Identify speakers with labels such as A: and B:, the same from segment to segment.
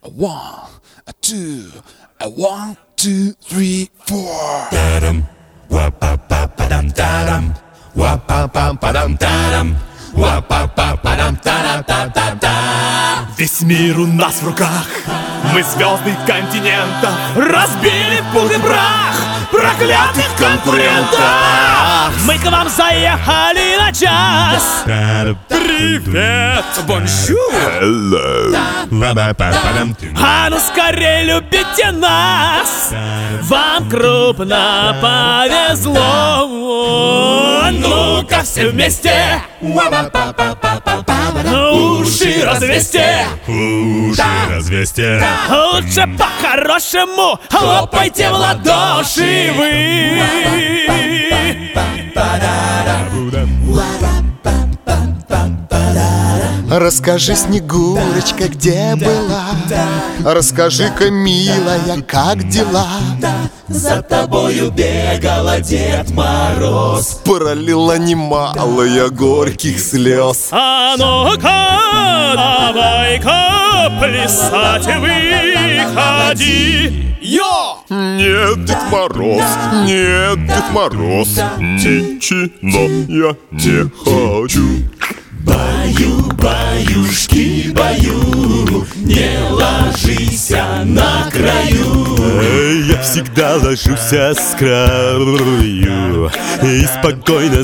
A: One, two, 1, 2, 3, 4.
B: Та-дам, ва-па-па-па-дам-та-дам, ва-па-па-па-дам-та-дам, ва-па-па-па-дам-та-дам-та-та-та.
C: Весь мир у нас в руках, мы звезды континента разбили в пух и прах проклятых конкурентов. Мы к вам заехали на час. Привет, бонжур.
B: Hello.
C: А ну скорее любите нас, вам крупно повезло. Ну-ка все вместе, уши развесьте,
B: Уши развесьте.
C: лучше по-хорошему хлопайте в ладоши вы.
D: Расскажи, Снегурочка, где была? Расскажи-ка, милая, как дела?
C: За тобою бегала Дед Мороз.
D: Пролила немало я горьких слез.
C: А ну-ка, давай-ка плясать выходи. Йо!
B: Нет, Дед Мороз, нет, Дед Мороз, ничего я не хочу.
C: Баю, баюшки, баю, не ложись на краю.
E: Я всегда ложусь с краю и спокойно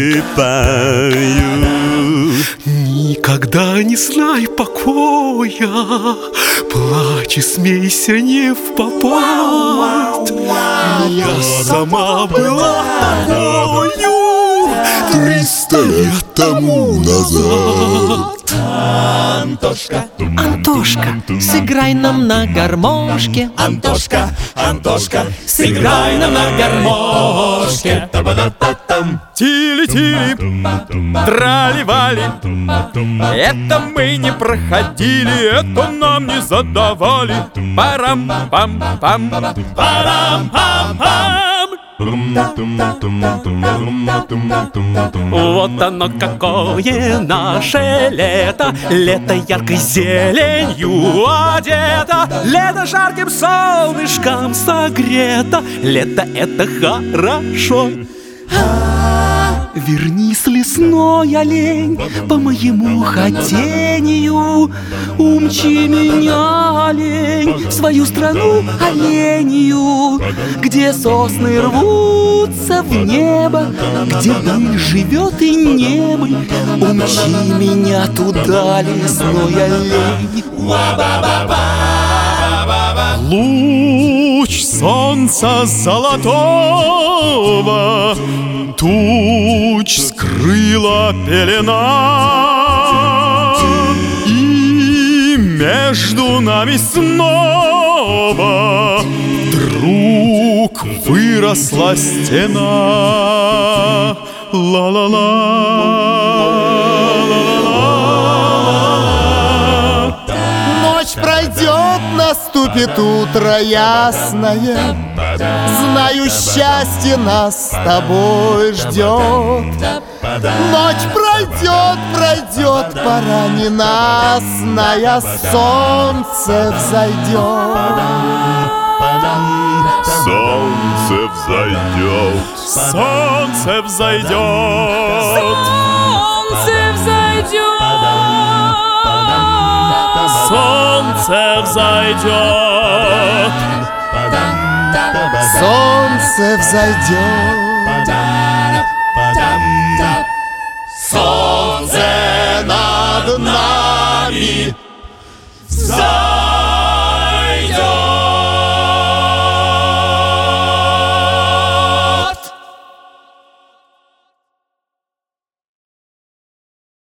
E: засыпаю. Никогда не знай покоя, плачь и смейся не в попад. Я сама была тобою
D: 300 лет тому назад.
C: Антошка,
F: Антошка, сыграй нам на гармошке.
C: Антошка, Антошка, сыграй нам на гармошке. Та-ба-да-та-там. Тили-тили, трали-вали. Это мы не проходили, это нам не задавали. Парам-пам-пам, парам-пам-пам. Вот оно какое наше лето. Лето яркой зеленью одето. Лето жарким солнышком согрето. Лето это хорошо.
F: Вернись, лесной олень, по моему хотению. Умчи меня, олень, в свою страну оленью, где сосны рвутся в небо, где быль живет и не быль. Умчи меня туда, лесной олень.
C: Луч солнца золотого туч скрыла пелена, и между нами снова вдруг выросла стена. Ла-ла-ла.
D: Ночь пройдет, наступит утро ясное. Знаю, счастье нас с тобой ждет. Ночь пройдет, пройдет, пора ненастная, солнце взойдет.
B: Солнце взойдет.
C: Солнце взойдет.
G: Солнце взойдет.
C: Солнце взойдет.
D: Солнце взойдет.
C: Солнце над нами взойдет.